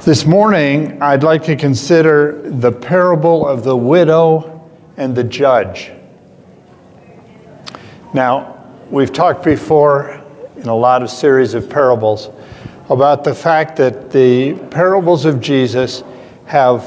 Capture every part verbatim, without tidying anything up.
This morning, I'd like to consider the parable of the widow and the judge. Now, we've talked before in a lot of series of parables about the fact that the parables of Jesus have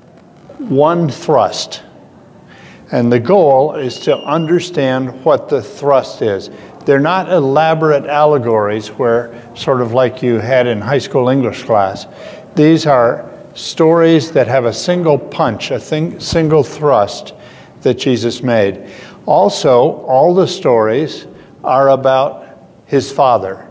one thrust. And the goal is to understand what the thrust is. They're not elaborate allegories where, sort of like you had in high school English class. These are stories that have a single punch, a thing, single thrust that Jesus made. Also, all the stories are about his Father,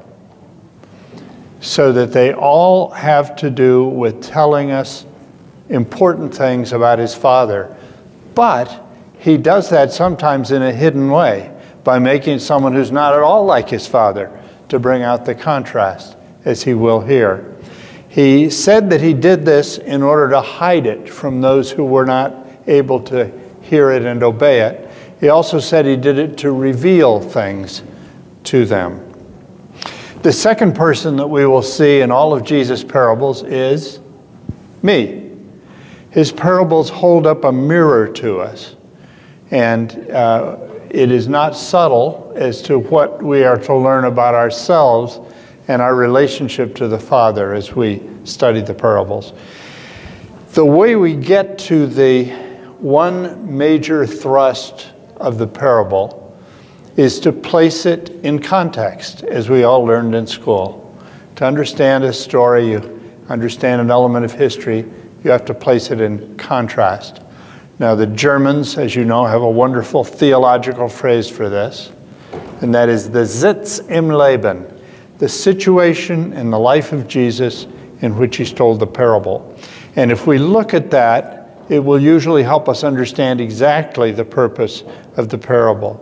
so that they all have to do with telling us important things about his Father. But he does that sometimes in a hidden way, by making someone who's not at all like his Father, to bring out the contrast, as he will here. He said that he did this in order to hide it from those who were not able to hear it and obey it. He also said he did it to reveal things to them. The second person that we will see in all of Jesus' parables is me. His parables hold up a mirror to us. And uh, it is not subtle as to what we are to learn about ourselves and our relationship to the Father as we study the parables. The way we get to the one major thrust of the parable is to place it in context, as we all learned in school. To understand a story, you understand an element of history, you have to place it in contrast. Now, the Germans, as you know, have a wonderful theological phrase for this, and that is the Sitz im Leben, the situation in the life of Jesus in which he's told the parable. And if we look at that, it will usually help us understand exactly the purpose of the parable.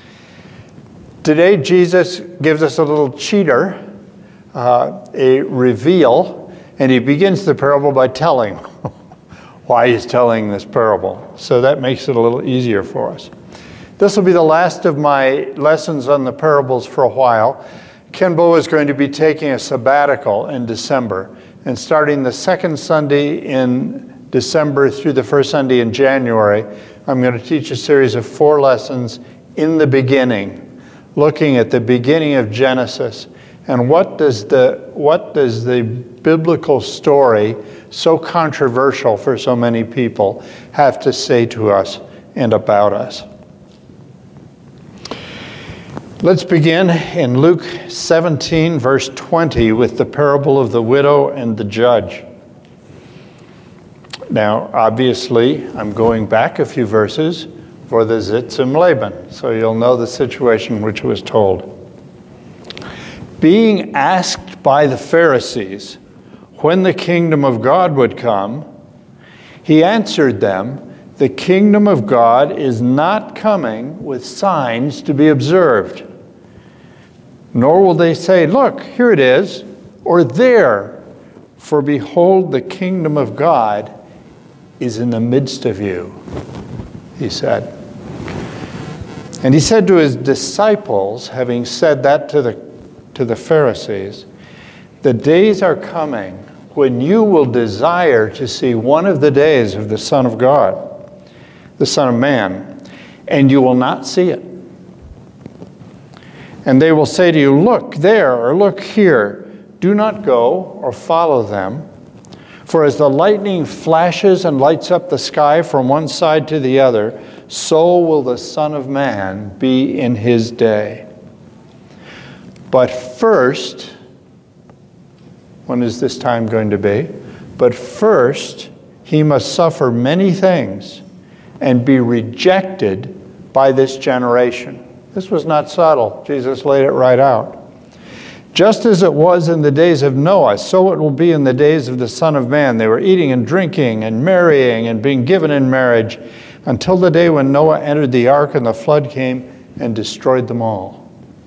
Today, Jesus gives us a little cheater, uh, a reveal, and he begins the parable by telling why he's telling this parable. So that makes it a little easier for us. This will be the last of my lessons on the parables for a while. Ken Bo is going to be taking a sabbatical in December, and starting the second Sunday in December through the first Sunday in January, I'm going to teach a series of four lessons in the beginning, looking at the beginning of Genesis, and what does the what does the biblical story, so controversial for so many people, have to say to us and about us. Let's begin in Luke seventeen, verse twenty, with the parable of the widow and the judge. Now, obviously, I'm going back a few verses for the Sitz im Leben, so you'll know the situation which was told. Being asked by the Pharisees when the kingdom of God would come, he answered them, "The kingdom of God is not coming with signs to be observed. Nor will they say, 'Look, here it is,' or 'there,' for behold, the kingdom of God is in the midst of you," he said. And he said to his disciples, having said that to the, to the Pharisees, "The days are coming when you will desire to see one of the days of the Son of God, the Son of Man, and you will not see it. And they will say to you, 'Look there,' or 'Look here.' Do not go or follow them. For as the lightning flashes and lights up the sky from one side to the other, so will the Son of Man be in his day. But first," when is this time going to be? "But first he must suffer many things and be rejected by this generation." This was not subtle. Jesus laid it right out. "Just as it was in the days of Noah, so it will be in the days of the Son of Man. They were eating and drinking and marrying and being given in marriage until the day when Noah entered the ark and the flood came and destroyed them all.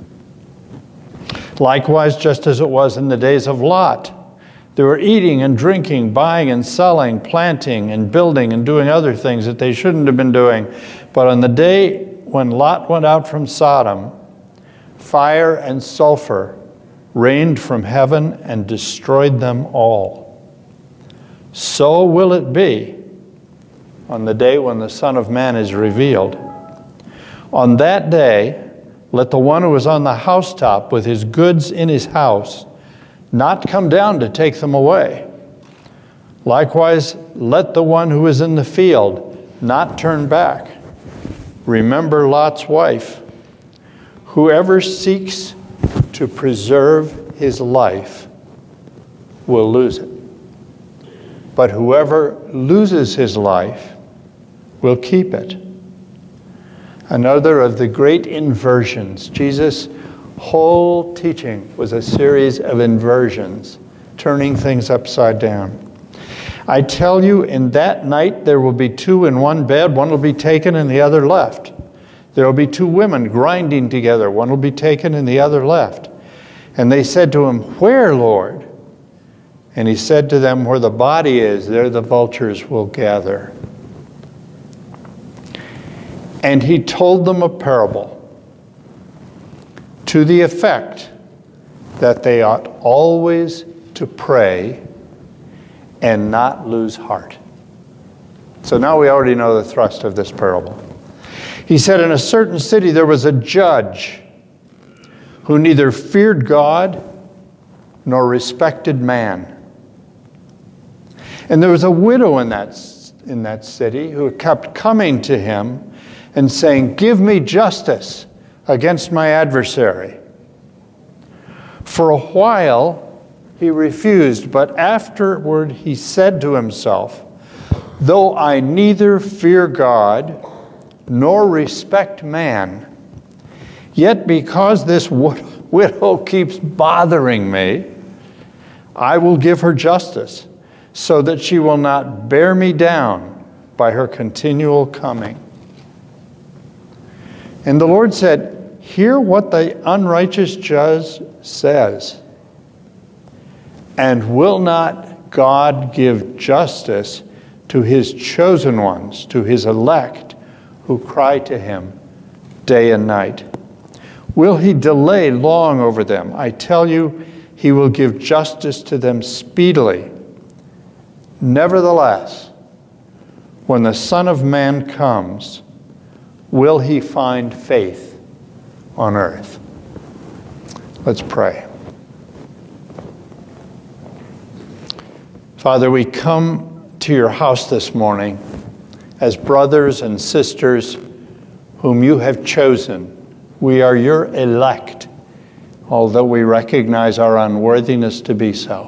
Likewise, just as it was in the days of Lot, they were eating and drinking, buying and selling, planting and building and doing other things that they shouldn't have been doing. But on the day when Lot went out from Sodom, fire and sulfur rained from heaven and destroyed them all. so will it be on the day when the Son of Man is revealed. On that day, let the one who is on the housetop with his goods in his house not come down to take them away. Likewise, let the one who is in the field not turn back. Remember Lot's wife. Whoever seeks to preserve his life will lose it. But whoever loses his life will keep it. Another of the great inversions. Jesus' whole teaching was a series of inversions, turning things upside down. I tell you, in that night there will be two in one bed, one will be taken and the other left. There will be two women grinding together, one will be taken and the other left. And they said to him, "Where, Lord?" And he said to them, "Where the body is, there the vultures will gather." And he told them a parable to the effect that they ought always to pray and not lose heart. So now we already know the thrust of this parable. He said, in a certain city there was a judge who neither feared God nor respected man. And there was a widow in that, in that city who kept coming to him and saying, "Give me justice against my adversary." For a while he refused, but afterward he said to himself, "Though I neither fear God nor respect man, yet because this widow keeps bothering me, I will give her justice, so that she will not bear me down by her continual coming." And the Lord said, "Hear what the unrighteous judge says. And will not God give justice to his chosen ones, to his elect, who cry to him day and night? Will he delay long over them? I tell you, he will give justice to them speedily. Nevertheless, when the Son of Man comes, will he find faith on earth?" Let's pray. Father, we come to your house this morning as brothers and sisters whom you have chosen. We are your elect, although we recognize our unworthiness to be so.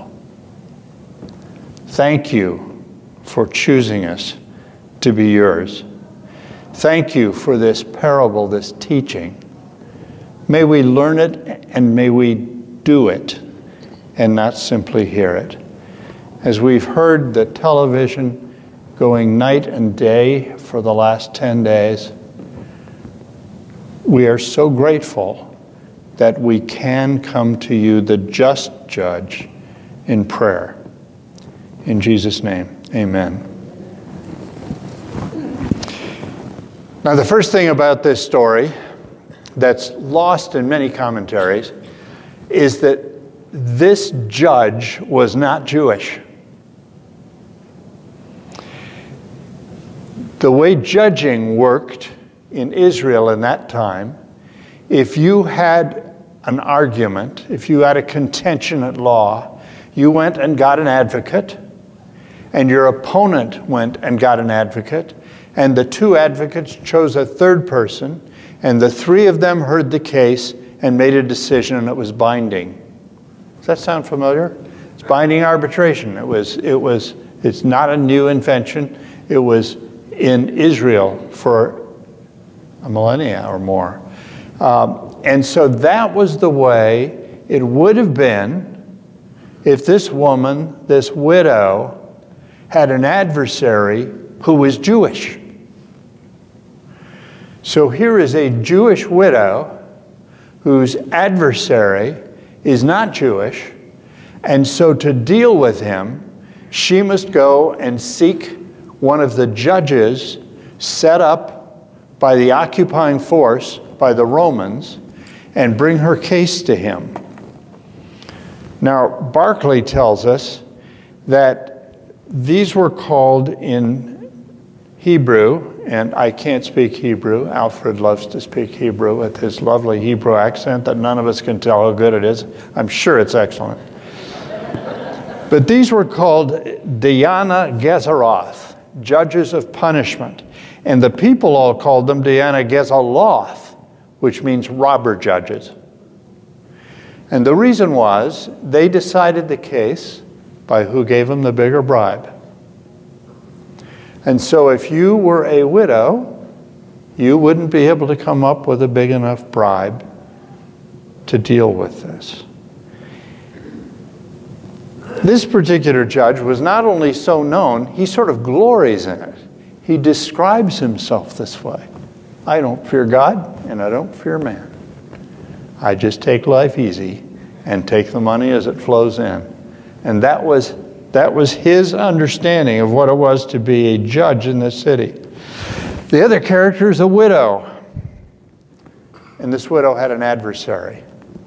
Thank you for choosing us to be yours. Thank you for this parable, this teaching. May we learn it and may we do it and not simply hear it. As we've heard the television going night and day for the last ten days, we are so grateful that we can come to you, the just judge, in prayer. In Jesus' name, amen. Now, the first thing about this story that's lost in many commentaries is that this judge was not Jewish. The way judging worked in Israel in that time, if you had an argument, if you had a contention at law, you went and got an advocate, and your opponent went and got an advocate, and the two advocates chose a third person, and the three of them heard the case and made a decision, and it was binding. Does that sound familiar? It's binding arbitration. It was, it was, it's not a new invention. It was in Israel for a millennia or more. Um, and so that was the way it would have been if this woman, this widow, had an adversary who was Jewish. So here is a Jewish widow whose adversary is not Jewish, and so to deal with him, she must go and seek one of the judges set up by the occupying force, by the Romans, and bring her case to him. Now, Barclay tells us that these were called in Hebrew, and I can't speak Hebrew. Alfred loves to speak Hebrew with his lovely Hebrew accent that none of us can tell how good it is. I'm sure it's excellent. But these were called Dayana Gezeroth, judges of punishment. And the people all called them Dayana Gezaloth, which means robber judges. And the reason was they decided the case by who gave them the bigger bribe. And so if you were a widow, you wouldn't be able to come up with a big enough bribe to deal with this. This particular judge was not only so known, he sort of glories in it. He describes himself this way. I don't fear God and I don't fear man. I just take life easy and take the money as it flows in. And that was, that was his understanding of what it was to be a judge in this city. The other character is a widow. And this widow had an adversary.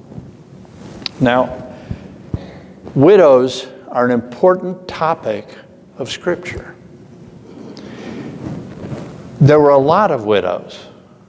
Now, widows are an important topic of Scripture. There were a lot of widows.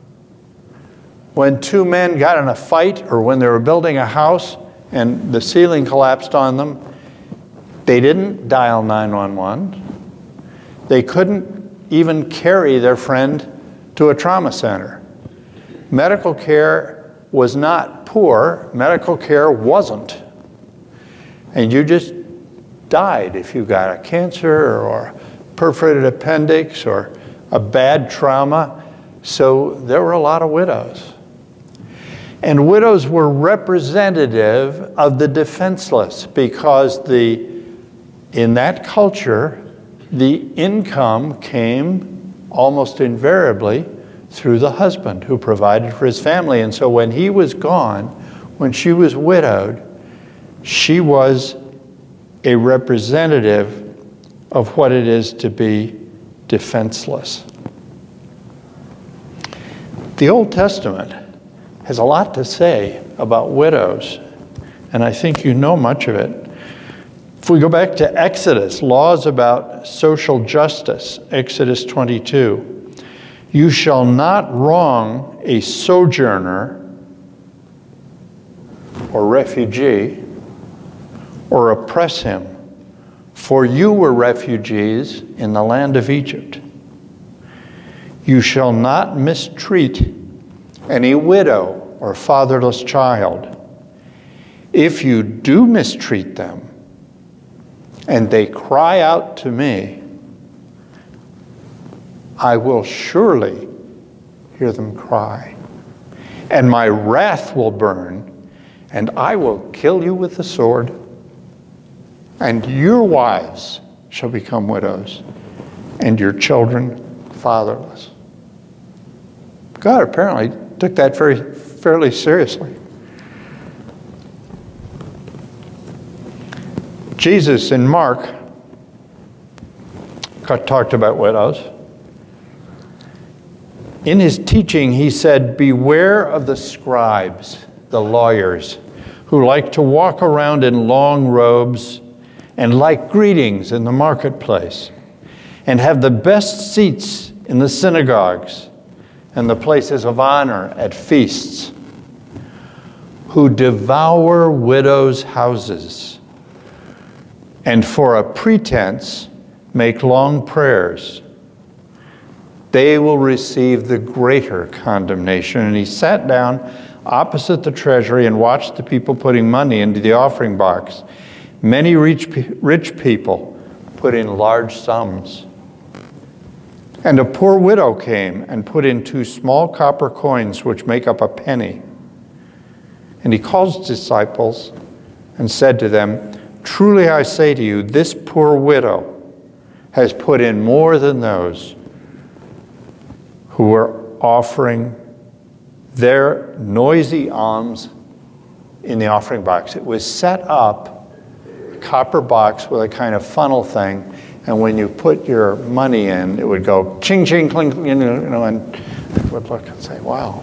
When two men got in a fight or when they were building a house and the ceiling collapsed on them, they didn't dial nine one one. They couldn't even carry their friend to a trauma center. Medical care was not poor. Medical care wasn't. And you just died if you got a cancer or perforated appendix or a bad trauma. So there were a lot of widows. And widows were representative of the defenseless because the, in that culture, the income came almost invariably through the husband who provided for his family. And so when he was gone, when she was widowed, she was a representative of what it is to be defenseless. The Old Testament has a lot to say about widows, and I think you know much of it. If we go back to Exodus, laws about social justice, Exodus twenty-two, you shall not wrong a sojourner or refugee or oppress him, for you were refugees in the land of Egypt. You shall not mistreat any widow or fatherless child. If you do mistreat them, and they cry out to me, I will surely hear them cry, and my wrath will burn, and I will kill you with the sword, and your wives shall become widows, and your children fatherless. God apparently took that very fairly seriously. Jesus in Mark talked about widows. In his teaching, he said, beware of the scribes, the lawyers, who like to walk around in long robes and like greetings in the marketplace, and have the best seats in the synagogues and the places of honor at feasts, who devour widows' houses, and for a pretense make long prayers. They will receive the greater condemnation. And he sat down opposite the treasury and watched the people putting money into the offering box. Many rich, rich people put in large sums. And a poor widow came and put in two small copper coins, which make up a penny. And he called his disciples and said to them, truly I say to you, this poor widow has put in more than those who were offering their noisy alms in the offering box. It was set up, a copper box with a kind of funnel thing, and when you put your money in, it would go ching, ching, cling, you know, and it would look and say, wow.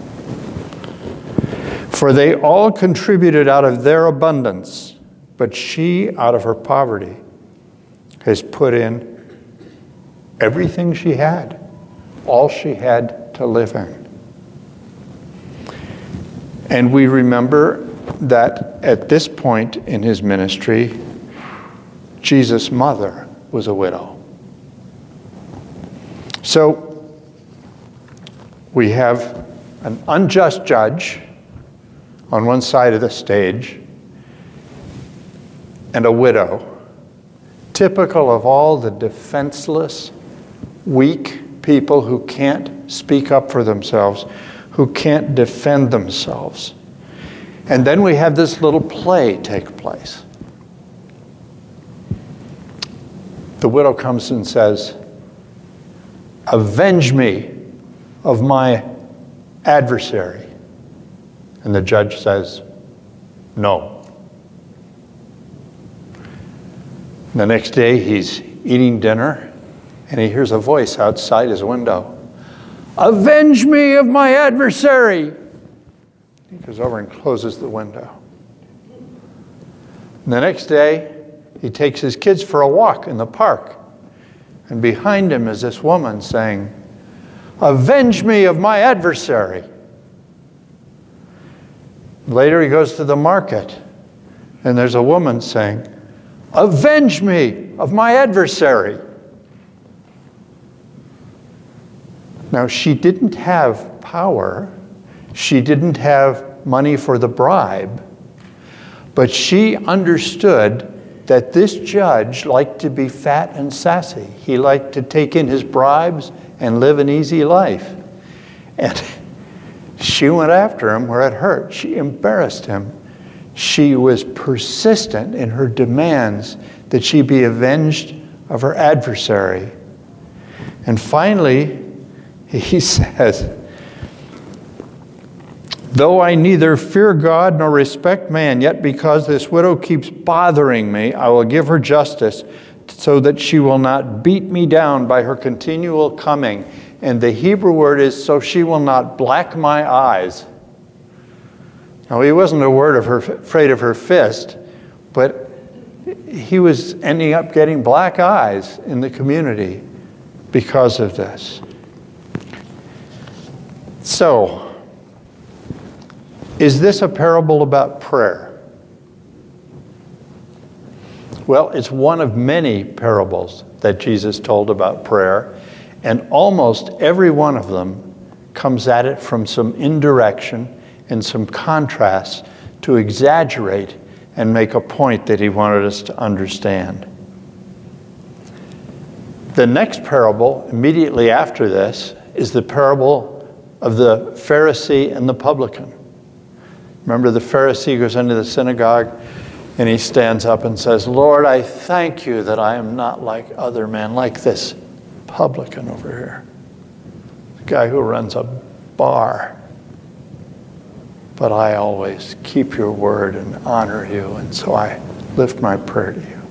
For they all contributed out of their abundance, but she, out of her poverty, has put in everything she had, all she had to live in. And we remember that at this point in his ministry, Jesus' mother was a widow. So we have an unjust judge on one side of the stage and a widow, typical of all the defenseless, weak people who can't speak up for themselves, who can't defend themselves. And then we have this little play take place. The widow comes and says, "Avenge me of my adversary." And the judge says, "No." The next day he's eating dinner and he hears a voice outside his window. "Avenge me of my adversary." He goes over and closes the window. And the next day he takes his kids for a walk in the park. And behind him is this woman saying, "Avenge me of my adversary." Later he goes to the market and there's a woman saying, "Avenge me of my adversary." Now, she didn't have power. She didn't have money for the bribe. But she understood that this judge liked to be fat and sassy. He liked to take in his bribes and live an easy life. And she went after him where it hurt. She embarrassed him. She was persistent in her demands that she be avenged of her adversary. And finally, he says, "Though I neither fear God nor respect man, yet because this widow keeps bothering me, I will give her justice so that she will not beat me down by her continual coming." And the Hebrew word is, "so she will not black my eyes." Now, he wasn't a word of her, afraid of her fist, but he was ending up getting black eyes in the community because of this. So, is this a parable about prayer? Well, it's one of many parables that Jesus told about prayer, and almost every one of them comes at it from some indirection and some contrast to exaggerate and make a point that he wanted us to understand. The next parable, immediately after this, is the parable of the Pharisee and the publican. Remember, the Pharisee goes into the synagogue and he stands up and says, "Lord, I thank you that I am not like other men, like this publican over here, the guy who runs a bar. But I always keep your word and honor you, and so I lift my prayer to you."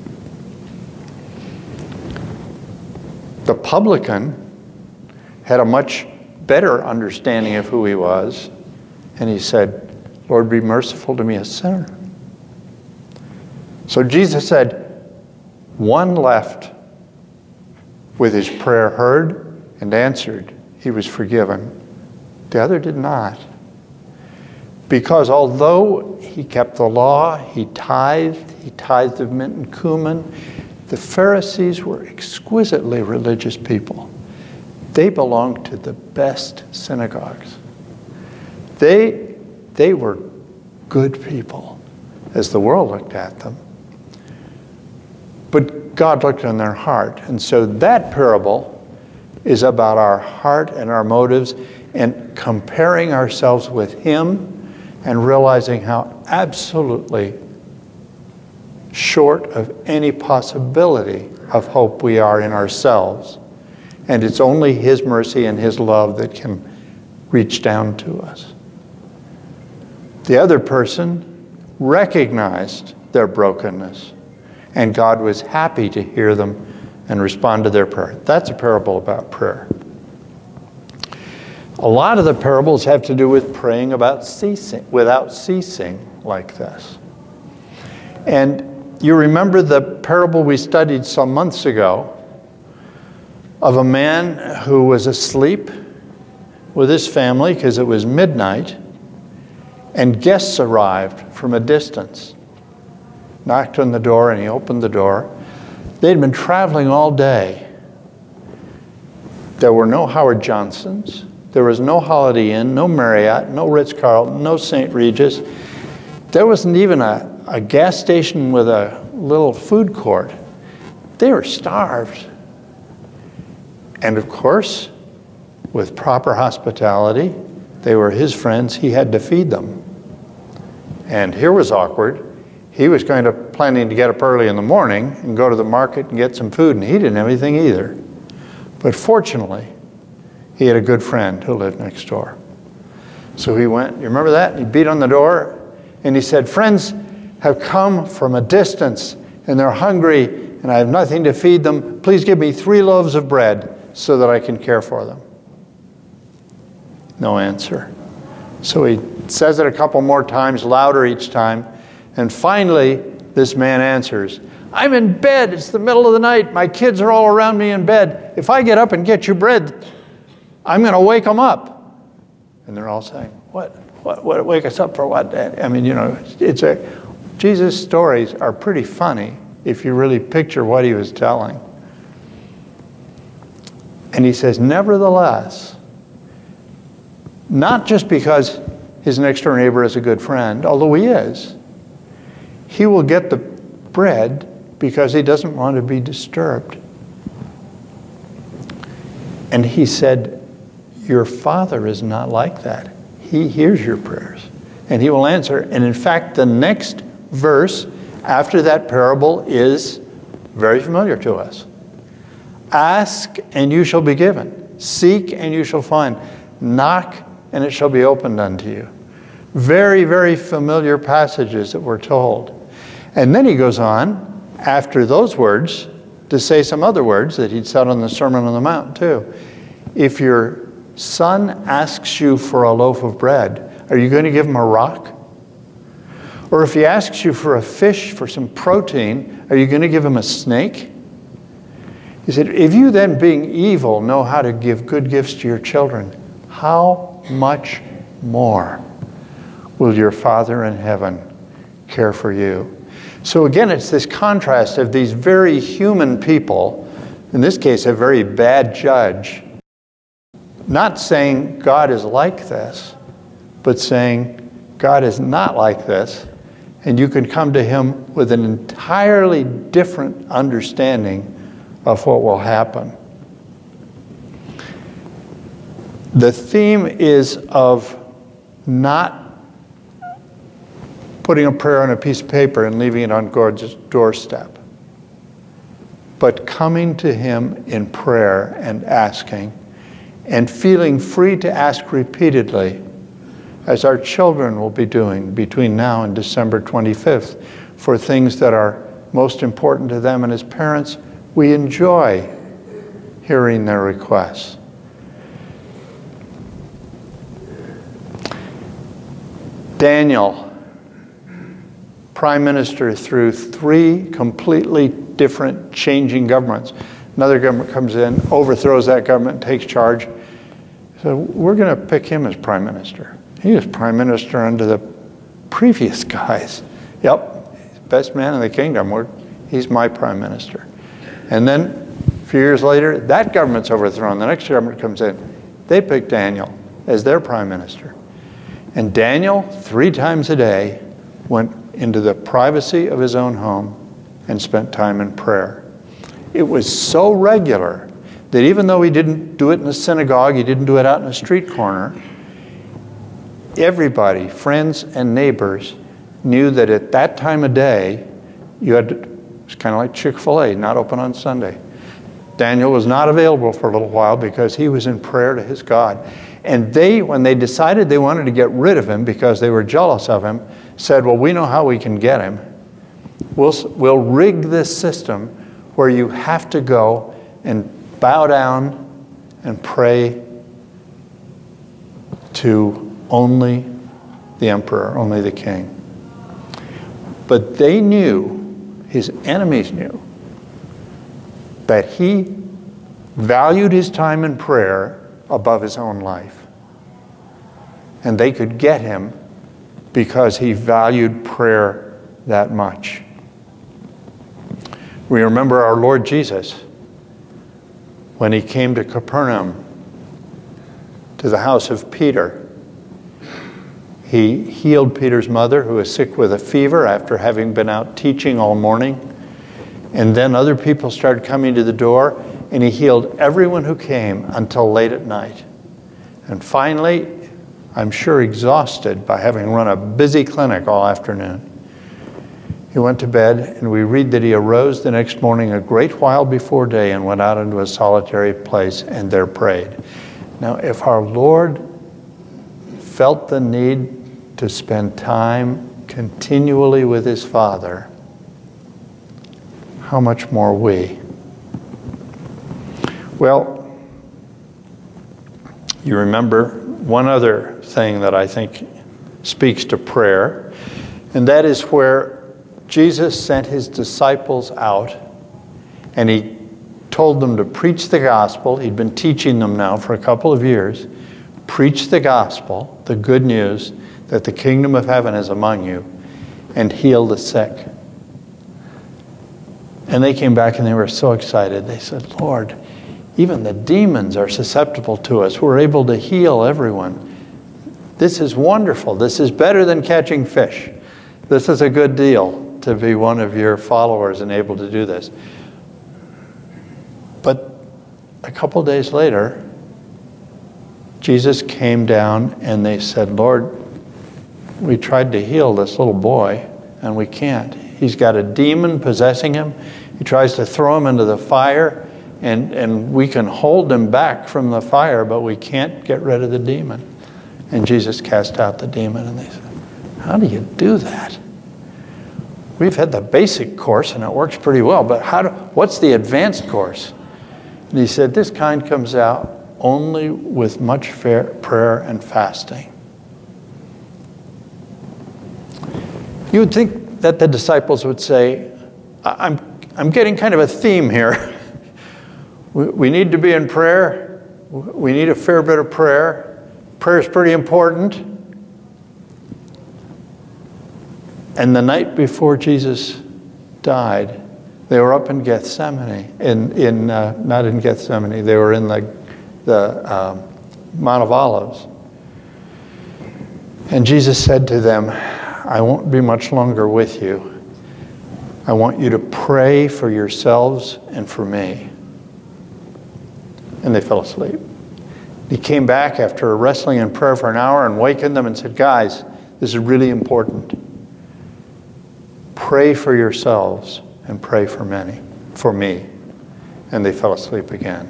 The publican had a much better understanding of who he was, and he said, "Lord, be merciful to me, a sinner." So Jesus said, one left with his prayer heard and answered. He was forgiven. The other did not. Because although he kept the law, he tithed, he tithed of mint and cumin, the Pharisees were exquisitely religious people. They belonged to the best synagogues. They, they were good people as the world looked at them. But God looked on their heart. And so that parable is about our heart and our motives and comparing ourselves with him and realizing how absolutely short of any possibility of hope we are in ourselves. And it's only his mercy and his love that can reach down to us. The other person recognized their brokenness, and God was happy to hear them and respond to their prayer. That's a parable about prayer. A lot of the parables have to do with praying about ceasing, without ceasing like this. And you remember the parable we studied some months ago of a man who was asleep with his family because it was midnight, and guests arrived from a distance. Knocked on the door, and he opened the door. They'd been traveling all day. There were no Howard Johnsons. There was no Holiday Inn, no Marriott, no Ritz-Carlton, no Saint Regis. There wasn't even a, a gas station with a little food court. They were starved. And of course, with proper hospitality, they were his friends. He had to feed them. And here was awkward. He was kind of planning to get up early in the morning and go to the market and get some food, and he didn't have anything either. But fortunately, he had a good friend who lived next door. So he went, you remember that? He beat on the door, and he said, "Friends have come from a distance, and they're hungry, and I have nothing to feed them. Please give me three loaves of bread so that I can care for them." No answer. So he says it a couple more times, louder each time. And finally, this man answers, "I'm in bed. It's the middle of the night. My kids are all around me in bed. If I get up and get you bread, I'm going to wake them up." And they're all saying, what, what, what, wake us up for what, Dad? I mean, you know, it's a, Jesus' stories are pretty funny if you really picture what he was telling. And he says, nevertheless, not just because his next door neighbor is a good friend, although he is, he will get the bread because he doesn't want to be disturbed. And he said, your Father is not like that. He hears your prayers, and he will answer. And in fact, the next verse after that parable is very familiar to us. Ask, and you shall be given. Seek, and you shall find. Knock, and it shall be opened unto you. Very, very familiar passages that we're told. And then he goes on, after those words, to say some other words that he'd said on the Sermon on the Mount too. If your son asks you for a loaf of bread, are you going to give him a rock? Or if he asks you for a fish, for some protein, are you going to give him a snake? He said, if you then, being evil, know how to give good gifts to your children, how much more will your Father in heaven care for you? So again, it's this contrast of these very human people, in this case, a very bad judge, not saying God is like this, but saying God is not like this, and you can come to him with an entirely different understanding of what will happen. The theme is of not putting a prayer on a piece of paper and leaving it on God's doorstep, but coming to him in prayer and asking, and feeling free to ask repeatedly, as our children will be doing between now and December twenty-fifth, for things that are most important to them. And as parents, we enjoy hearing their requests. Daniel, prime minister through three completely different changing governments. Another government comes in, overthrows that government, takes charge. So we're going to pick him as prime minister. He was prime minister under the previous guys. Yep, best man in the kingdom. We're, he's my prime minister. And then a few years later, that government's overthrown. The next government comes in. They pick Daniel as their prime minister. And Daniel, three times a day, went into the privacy of his own home and spent time in prayer. It was so regular that even though he didn't do it in a synagogue, he didn't do it out in a street corner, everybody, friends and neighbors, knew that at that time of day, you had to, it's kind of like Chick-fil-A, not open on Sunday. Daniel was not available for a little while because he was in prayer to his God. And they, when they decided they wanted to get rid of him because they were jealous of him, said, well, we know how we can get him. We'll, we'll rig this system where you have to go and bow down and pray to only the emperor, only the king. But they knew his enemies knew, that he valued his time in prayer above his own life. And they could get him because he valued prayer that much. We remember our Lord Jesus when he came to Capernaum, to the house of Peter. He healed Peter's mother, who was sick with a fever after having been out teaching all morning. And then other people started coming to the door, and he healed everyone who came until late at night. And finally, I'm sure exhausted by having run a busy clinic all afternoon, he went to bed, and we read that he arose the next morning a great while before day and went out into a solitary place and there prayed. Now, if our Lord felt the need to spend time continually with his Father, how much more we? Well, you remember one other thing that I think speaks to prayer, and that is where Jesus sent his disciples out, and he told them to preach the gospel. He'd been teaching them now for a couple of years. Preach the gospel, the good news that the kingdom of heaven is among you, and heal the sick. And they came back and they were so excited. They said, Lord, even the demons are susceptible to us. We're able to heal everyone. This is wonderful. This is better than catching fish. This is a good deal to be one of your followers and able to do this. But a couple days later, Jesus came down and they said, Lord, we tried to heal this little boy and we can't. He's got a demon possessing him. He tries to throw him into the fire, and, and we can hold him back from the fire, but we can't get rid of the demon. And Jesus cast out the demon, and they said, how do you do that? We've had the basic course and it works pretty well, but how do, what's the advanced course? And he said, this kind comes out only with much fair prayer and fasting. You would think that the disciples would say, I'm, I'm getting kind of a theme here. we, we need to be in prayer. We need a fair bit of prayer. Prayer is pretty important. And the night before Jesus died, they were up in Gethsemane, in, in uh, not in Gethsemane, they were in the, the um, Mount of Olives. And Jesus said to them, I won't be much longer with you. I want you to pray for yourselves and for me. And they fell asleep. He came back after wrestling in prayer for an hour and wakened them and said, guys, this is really important. Pray for yourselves and pray for many, for me. And they fell asleep again.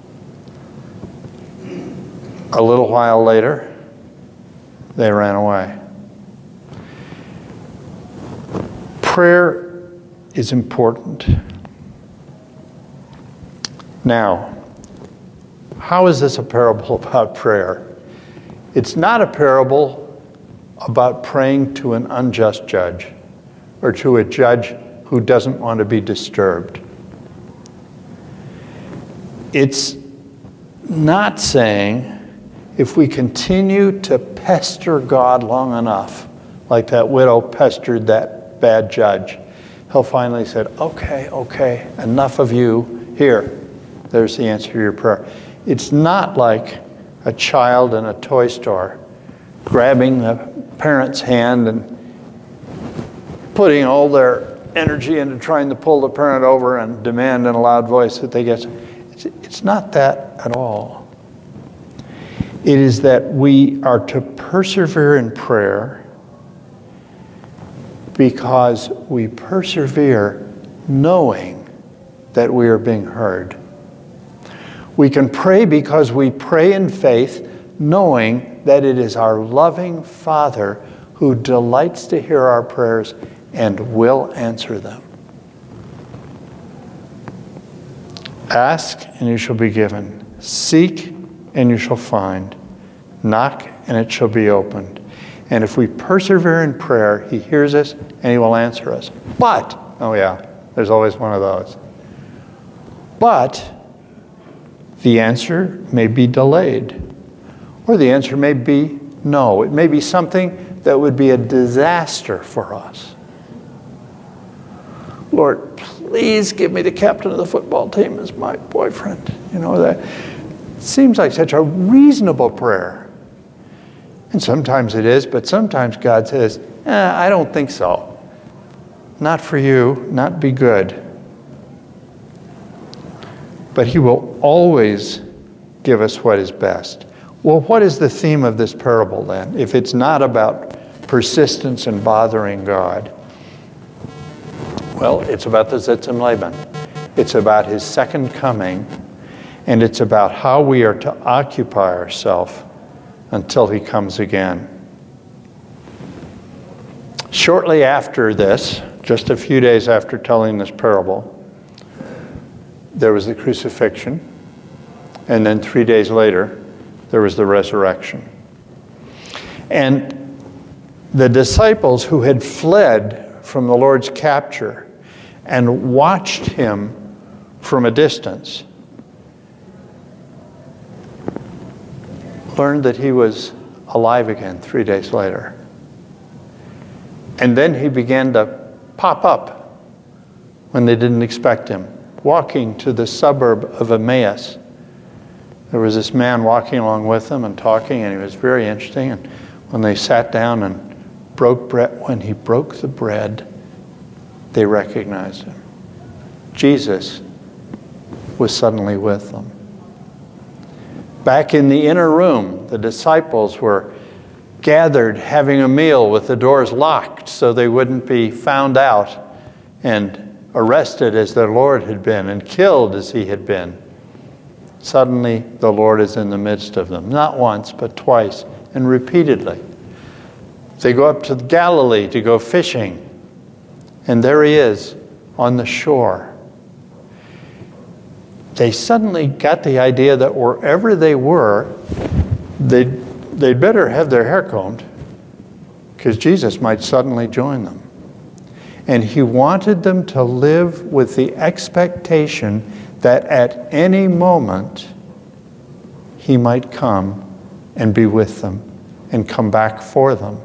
A little while later, they ran away. Prayer is important. Now, how is this a parable about prayer? It's not a parable about praying to an unjust judge or to a judge who doesn't want to be disturbed. It's not saying if we continue to pester God long enough, like that widow pestered that bad judge, he'll finally say, okay, okay, enough of you. Here, there's the answer to your prayer. It's not like a child in a toy store grabbing the parent's hand and putting all their energy into trying to pull the parent over and demand in a loud voice that they get. It's, it's not that at all. It is that we are to persevere in prayer because we persevere knowing that we are being heard. We can pray because we pray in faith, knowing that it is our loving Father who delights to hear our prayers and will answer them. Ask and you shall be given. Seek and you shall find. Knock and it shall be opened. And if we persevere in prayer, he hears us and he will answer us. But Oh yeah, there's always one of those. But the answer may be delayed. Or the answer may be no. It may be something that would be a disaster for us. Lord, please give me the captain of the football team as my boyfriend. You know, that seems like such a reasonable prayer. And sometimes it is, but sometimes God says, eh, I don't think so. Not for you, not be good. But he will always give us what is best. Well, what is the theme of this parable then, if it's not about persistence and bothering God? Well, it's about the Zitz and Laban. It's about his second coming, and it's about how we are to occupy ourselves until he comes again. Shortly after this, just a few days after telling this parable, there was the crucifixion, and then three days later, there was the resurrection. And the disciples who had fled from the Lord's capture and watched him from a distance learned that he was alive again three days later. And then he began to pop up when they didn't expect him, walking to the suburb of Emmaus. There was this man walking along with them and talking, and he was very interesting. And when they sat down and broke bread, when he broke the bread, they recognized him. Jesus was suddenly with them. Back in the inner room, the disciples were gathered having a meal with the doors locked so they wouldn't be found out and arrested as their Lord had been and killed as he had been. Suddenly, the Lord is in the midst of them, not once, but twice, and repeatedly. They go up to Galilee to go fishing, and there he is on the shore. They suddenly got the idea that wherever they were, they'd, they'd better have their hair combed, because Jesus might suddenly join them. And he wanted them to live with the expectation that at any moment he might come and be with them and come back for them.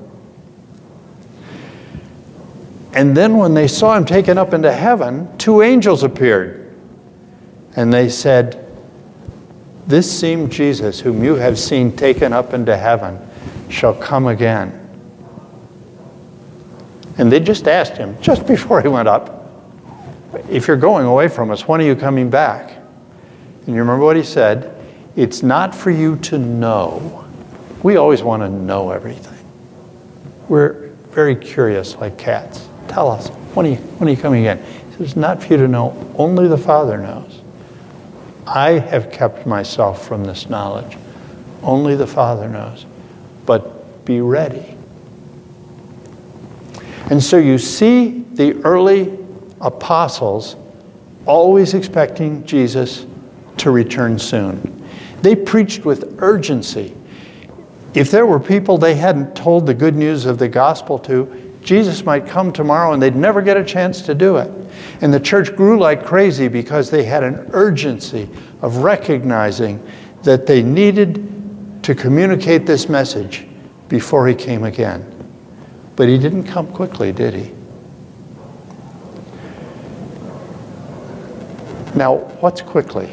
And then when they saw him taken up into heaven, two angels appeared. And they said, "This same Jesus whom you have seen taken up into heaven shall come again." And they just asked him, just before he went up, "If you're going away from us, when are you coming back?" And you remember what he said? "It's not for you to know." We always want to know everything. We're very curious like cats. Tell us, when are you, when are you coming again? He says, "It's not for you to know. Only the Father knows. I have kept myself from this knowledge. Only the Father knows. But be ready." And so you see the early apostles always expecting Jesus to return soon. They preached with urgency. If there were people they hadn't told the good news of the gospel to, Jesus might come tomorrow and they'd never get a chance to do it. And the church grew like crazy because they had an urgency of recognizing that they needed to communicate this message before he came again. But he didn't come quickly, did he? Now, what's quickly?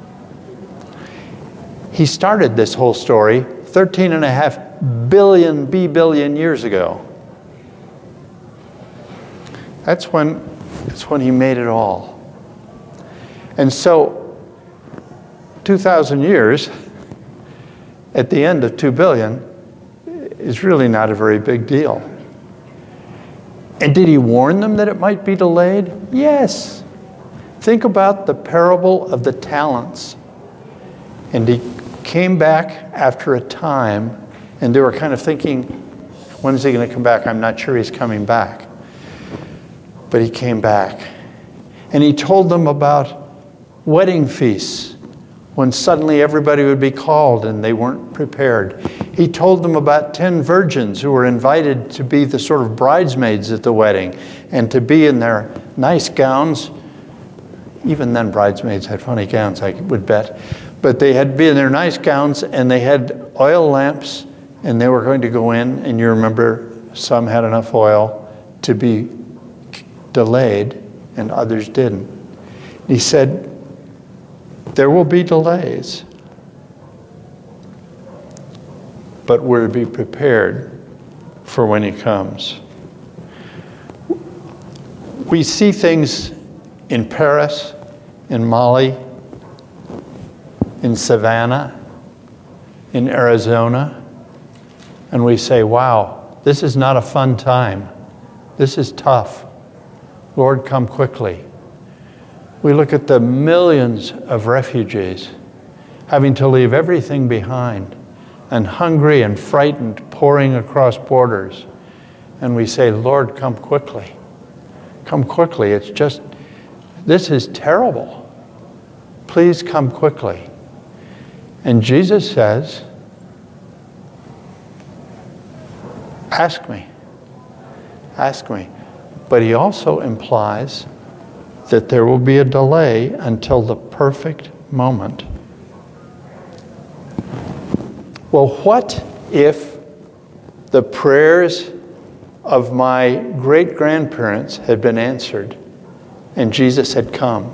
He started this whole story thirteen and a half billion B billion years ago. That's when, that's when he made it all. And so, two thousand years at the end of two billion is really not a very big deal. And did he warn them that it might be delayed? Yes. Think about the parable of the talents. And he came back after a time, and they were kind of thinking, when is he going to come back? I'm not sure he's coming back. But he came back. And he told them about wedding feasts, when suddenly everybody would be called and they weren't prepared. He told them about ten virgins who were invited to be the sort of bridesmaids at the wedding and to be in their nice gowns. Even then, bridesmaids had funny gowns, I would bet. But they had been in their nice gowns, and they had oil lamps, and they were going to go in, and you remember some had enough oil to be delayed, and others didn't. He said, there will be delays, but we're to be prepared for when he comes. We see things in Paris, in Mali, in Savannah, in Arizona, and we say, wow, this is not a fun time. This is tough. Lord, come quickly. We look at the millions of refugees having to leave everything behind, and hungry and frightened, pouring across borders. And we say, Lord, come quickly. Come quickly. It's just, this is terrible. Please come quickly. And Jesus says, ask me. Ask me. But he also implies that there will be a delay until the perfect moment. Well, what if the prayers of my great-grandparents had been answered and Jesus had come?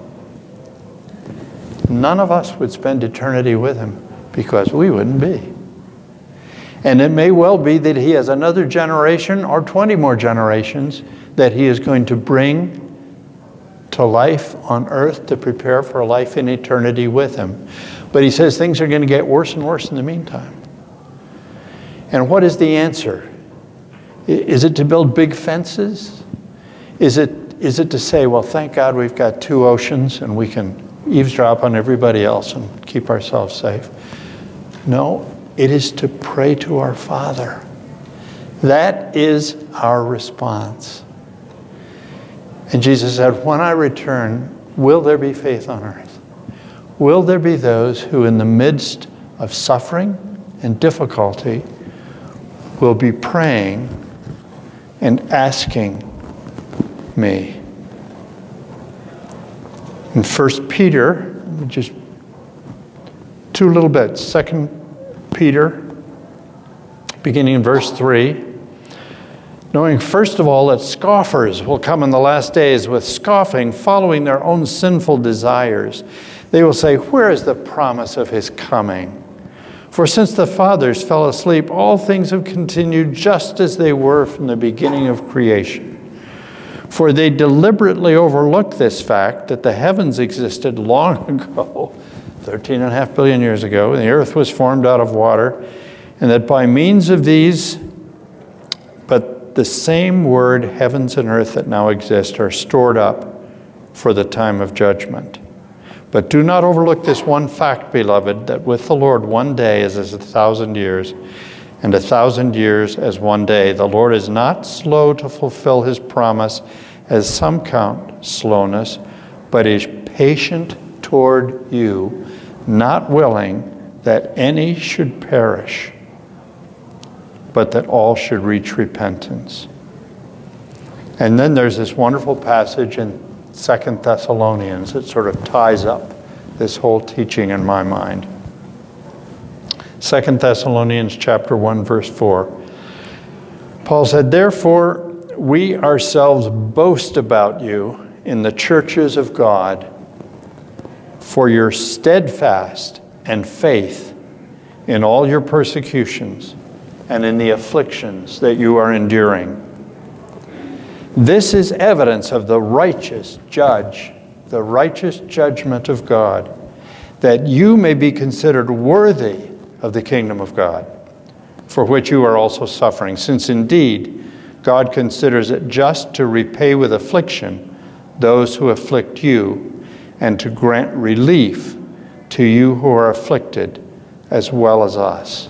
None of us would spend eternity with him because we wouldn't be. And it may well be that he has another generation or twenty more generations that he is going to bring to life on earth to prepare for a life in eternity with him. But he says things are going to get worse and worse in the meantime. And what is the answer? Is it to build big fences? Is it, is it to say, well, thank God we've got two oceans and we can eavesdrop on everybody else and keep ourselves safe? No, it is to pray to our Father. That is our response. And Jesus said, when I return, will there be faith on earth? Will there be those who in the midst of suffering and difficulty will be praying and asking me? In First Peter, just two little bits. Second Peter, beginning in verse three. Knowing first of all that scoffers will come in the last days with scoffing, following their own sinful desires. They will say, where is the promise of his coming? For since the fathers fell asleep, all things have continued just as they were from the beginning of creation. For they deliberately overlooked this fact that the heavens existed long ago, thirteen and a half billion years ago, and the earth was formed out of water, and that by means of these, but the same word, heavens and earth that now exist, are stored up for the time of judgment. But do not overlook this one fact, beloved, that with the Lord one day is as a thousand years, and a thousand years as one day. The Lord is not slow to fulfill his promise, as some count slowness, but is patient toward you, not willing that any should perish, but that all should reach repentance. And then there's this wonderful passage in Second Thessalonians that sort of ties up this whole teaching in my mind. Second Thessalonians chapter one, verse four. Paul said, therefore, we ourselves boast about you in the churches of God for your steadfast and faith in all your persecutions and in the afflictions that you are enduring. This is evidence of the righteous judge, the righteous judgment of God, that you may be considered worthy of the kingdom of God, for which you are also suffering, since indeed God considers it just to repay with affliction those who afflict you, and to grant relief to you who are afflicted as well as us.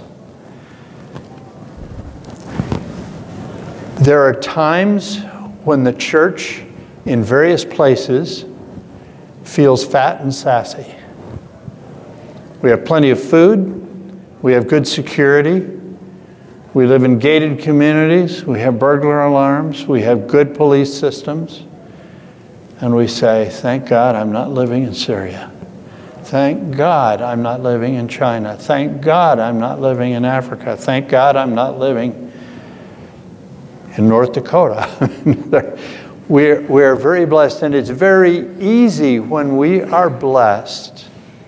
There are times when the church in various places feels fat and sassy. We have plenty of food, we have good security, we live in gated communities, we have burglar alarms, we have good police systems, And we say, thank God I'm not living in Syria. Thank God I'm not living in China. Thank God I'm not living in Africa. Thank God I'm not living in North Dakota. we're, we're very blessed, and it's very easy when we are blessed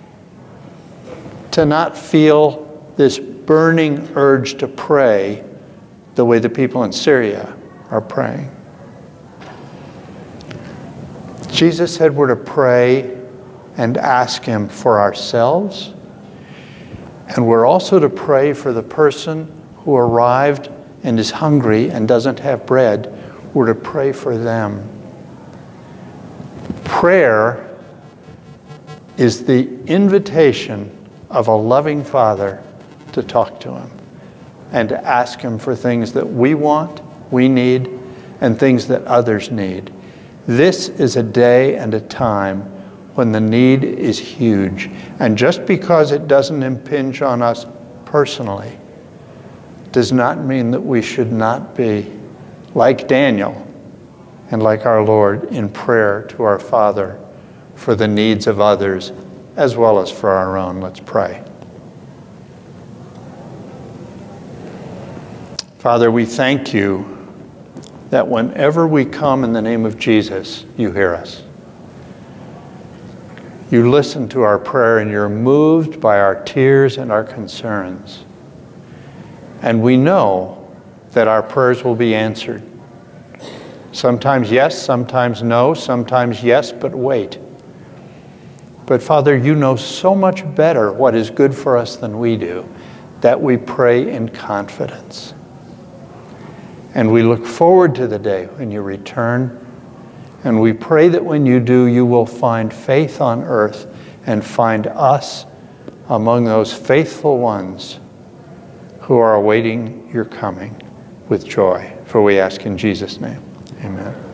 to not feel this burning urge to pray the way the people in Syria are praying. Jesus said we're to pray and ask him for ourselves, and we're also to pray for the person who arrived and is hungry and doesn't have bread. We're to pray for them. Prayer is the invitation of a loving Father to talk to him and to ask him for things that we want, we need, and things that others need. This is a day and a time when the need is huge. And just because it doesn't impinge on us personally does not mean that we should not be like Daniel and like our Lord in prayer to our Father for the needs of others as well as for our own. Let's pray. Father, we thank you that whenever we come in the name of Jesus, you hear us. You listen to our prayer and you're moved by our tears and our concerns. And we know that our prayers will be answered. Sometimes yes, sometimes no, sometimes yes, but wait. But Father, you know so much better what is good for us than we do, that we pray in confidence. And we look forward to the day when you return. And we pray that when you do, you will find faith on earth and find us among those faithful ones who are awaiting your coming with joy. For we ask in Jesus' name, amen.